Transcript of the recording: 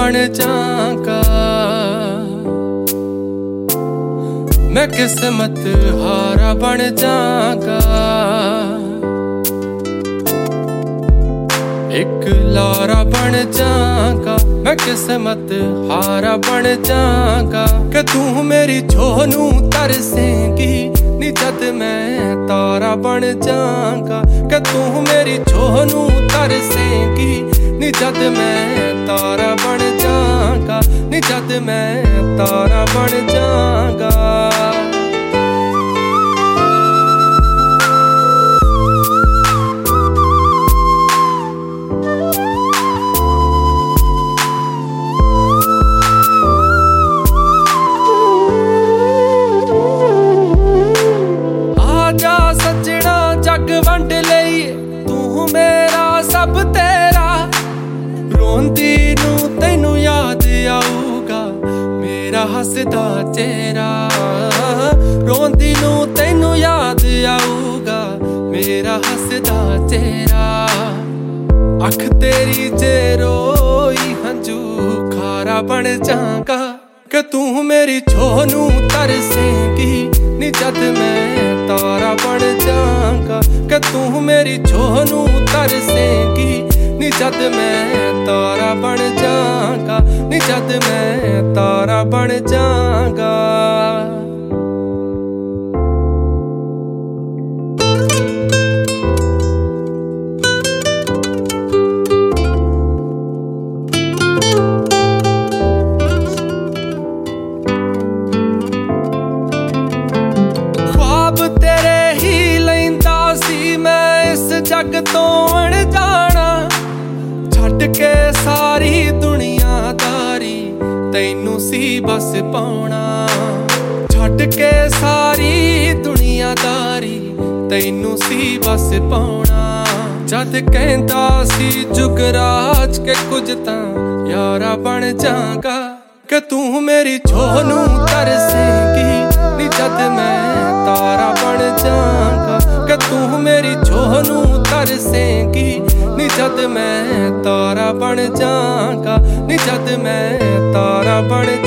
बन जाऊंगा, मैं किस्मत हारा बन जाऊंगा। एक लारा बन जाऊंगा, मैं किस्मत हारा बन जाऊंगा। कि तू मेरी छोनू तरसेंगी नी जद मैं तारा बन जाऊंगा। कि तू मेरी छोनू तरसेंगी नी जद मैं तारा बन जाऊंगा, नी जद मैं तारा बन जाऊंगा। जग वंड लईए तू मेरा सब तेरा, रोंदी नू तैनू याद आऊगा मेरा हसदा चेहरा। रोंदी नू तैनू याद आऊगा मेरा हसदा चेहरा। अख तेरी जे रोई हंजू खारा बन जाऊंगा। कि तू मेरी छोनू तरसेंगी नी जद मैं तारा बन जाऊंगा। कि तू मेरी छोनू तरसेंगी नी जद मैं तारा बन जाऊंगा, नी जद मैं तारा बन जाऊंगा। जग तो अण जाना छड़ के सारी दुनियादारी, तैनू सी बस पाउना। छड़ के सारी दुनियादारी, तैनू सी बस पाउना। जद कहंदा सी जुगराज के कुछ तां यारा बन जाऊंगा। कि तू मेरी छोनू तरसेंगी नी जद मैं तारा बन जाऊंगा। कि तू मेरी छोनू तरसेंगी नी जद मैं तारा बन जाऊंगा, नी जद मैं तारा बन